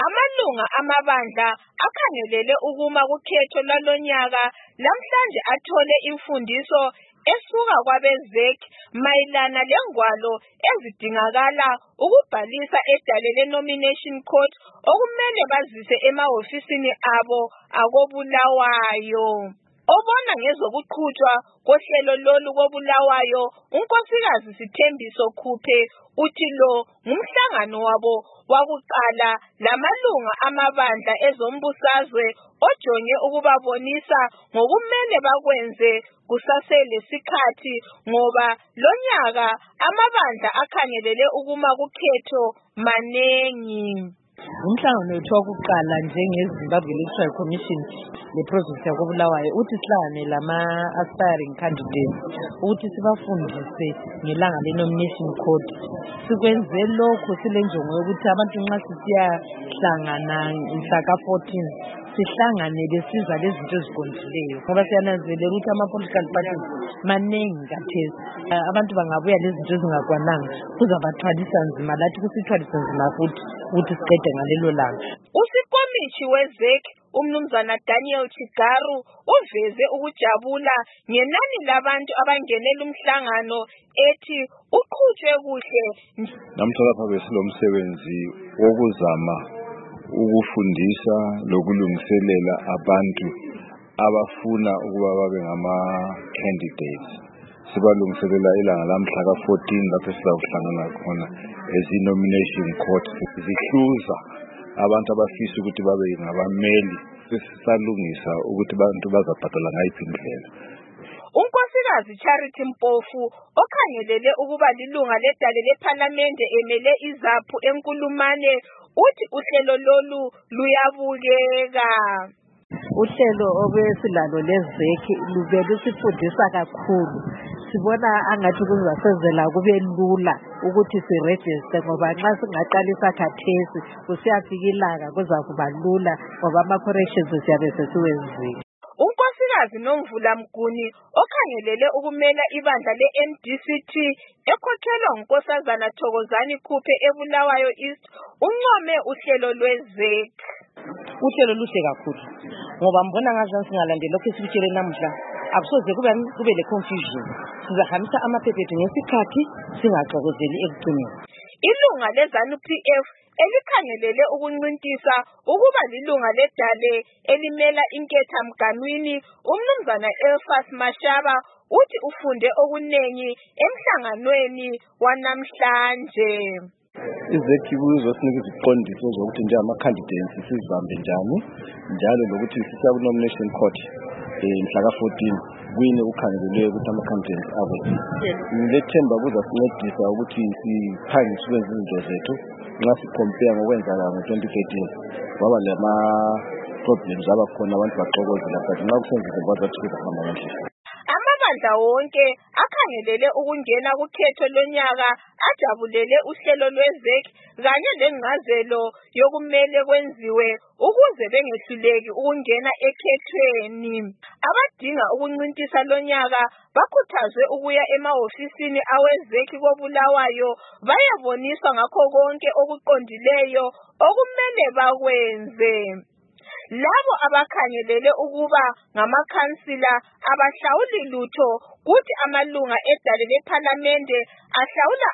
Amalunga amabandla akhangelele ukuma kukhetho lalonyaka lamhlanje athole imfundiso esuka kwabeZEC mayelana lengwalo ezidingakala ukubhalisa edale le-nomination court okumele bazise emahofisini abo akoBulawayo. Obona ngezokuqhutshwa kohlelo lolu koBulawayo, unkosikazi Sithembiso Khuphe uthi lo ngumhlangano wabo wakuqala lamalunga amabandla ezombusazwe ojonge ukubabonisa ngokumele bakwenze kusaselesikhathi ngoba lonyaka amabandla akhangelele ukuma kukhetho manengi. Umhlangano wethu wokuqala njengeZimbabwe Electoral Commission leprovince yakoBulawayo uthi sihlangane lama-aspiring candidates ukuthi sibafundise ngelanga le-nomination code. Sikwenze lokho silenjongo yokuthi abantu nxa sisiyahlangana mhla ka-14 sihlangane besiza lezinto eziqondileyo ngoba siyananzelela ukuthi ama-political parties manengi kathesi. Abantu bangabuya lezinto ezingakwananga kuzabathwalisa nzima, lathi kusithwalise nzima futhi ukuthi siqede ngalelo langa. Usikomithi weZEC umnumzana Daniel Chigaru uveze ukujabula ngenani labantu abangenela umhlangano ethi uqhutshwe kuhle. Namhla lapha besilomsebenzi wokuzama ukufundisa lokulungiselela abantu abafuna ukuba babe ngama-candidates. Sibalungiselela ilanga lamhla ka-14 lapho sizakuhlangana khona ezi-nomination court zihluza abantu abafisa ukuthi babe ngabameli. Sisalungisa ukuthi abantu bazabhadala ngayiphi indlela. Unkosikazi Charity Mpofu okhangelele ukuba lilunga ledale lephalamende emele iZAPHU eNkulumane uthi uhlelo lolu luyabukeka. Uhlelo obesilalo leZEC lube lusifundisa kakhulu. Sibona angathi kuzasenzela kube lula ukuthi siregister ngoba nxa singaqalisa khathesi kusiyafika ilanga kuzakuba lula ngoba ama-corrections siyabe sesiwenzile. Unkosikazi Nomvula Mguni okhangelele ukumela ibandla le-MDCT ekhokhelwa ngunkosazana Thokozani Khuphe eBulawayo East uncome uhlelo lweZEC. Uhlelo luhle kakhulu ngoba mbona ngazansi singalandela lokho esikutshele namuhla akusoze kube le-confusion. Sizahambisa amaphephethu ngesikhathi singaxokozeli ekucineni. Ilunga leZANU-PF elikhangelele ukuncintisa ukuba lilunga ledale elimela inketha mganwini umnumzana Elfas Mashaba uthi ufunde okunengi emhlanganweni wanamhlanje. iZEC kuzosinika iziqondiso zokuthi njengama-candidates sizibambe njani njalo lokuthi sisiya ku-nomination court mhla ka-14 kuyini ukhangelelwe ukuthi ama-candidates abo. Lethemba kuzasincedisa ukuthi siphangise ukwenza izinto zethu nxa si-compare ngokwenzakala ngo-2013 kwaba lama-problems abakhona abantu baxokozela but nxa kusenzile kwazathi kuzahamba ngendlela. Amabandla wonke akhangelele ukungena kukhetho lonyaka ajabulele uhlelo lweZEC kanye lengcazelo yokumele kwenziwe ukuze bengehluleki ukungena ekhethweni. Abadinga ukuncintisa lonyaka bakhuthazwe ukuya emahofisini aweZEC koBulawayo bayaboniswa ngakho konke okuqondileyo okumele bakwenze. Labo abakhangelele ukuba ngamakhansila abahlawuli lutho kuthi amalunga edale lephalamende ahlawula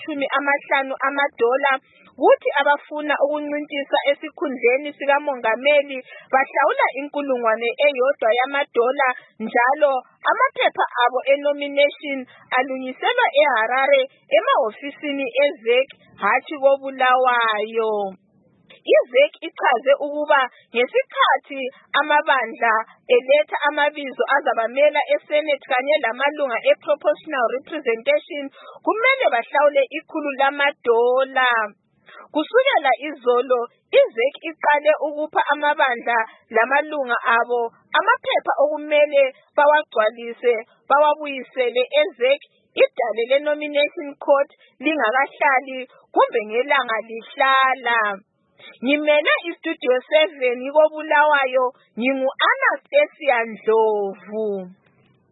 $50 kuthi abafuna ukuncintisa esikhundleni sikamongameli bahlawula $1,000 njalo amaphepha abo enomination alungiselwa eHarare emahofisini eZEC hatshi koBulawayo. iZEC ichaze ukuba ngesikhathi amabandla eletha amabizo azabamela eSenate kanye lamalunga eProportional Representation kumele bahlawule $100. Kusukela izolo iZEC iqale ukupha amabandla lamalunga abo amaphepha okumele bawagcwalise bawabuyisele eZEC idale le-nomination court lingakahlali kumbe ngelanga lihlala. Ngimele iStudio 7 koBulawayo ngingu-Anastasia Ndlovu.